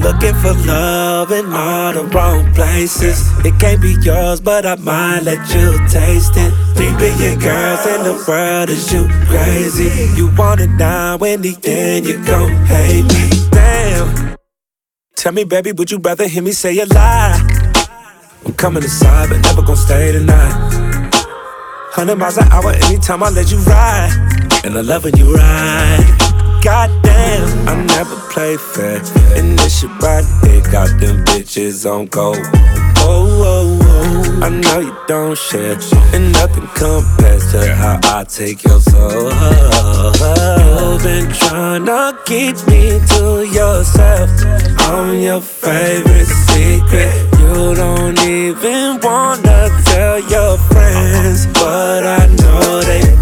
looking for love in all the wrong places. It can't be yours, but I might let you taste it. 3 billion girls in the world, is you crazy? You want it now, in the end you gon' hate me. Damn. Tell me, baby, would you rather hear me say a lie? I'm coming inside, but never gon' stay tonight. 100 miles an hour anytime I let you ride, and I love when you ride. Goddamn, I never play fair, and this shit right here got them bitches on go. Oh, oh, oh, I know you don't share, and nothing compares to how I take your soul. You've been tryna keep me to yourself. I'm your favorite secret. You don't even wanna